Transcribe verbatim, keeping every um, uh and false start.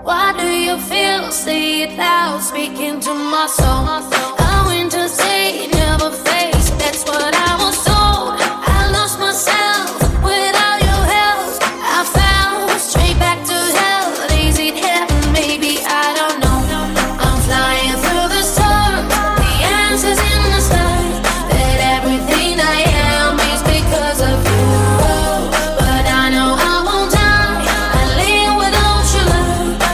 What do you feel? Say it loud, speaking to my soul.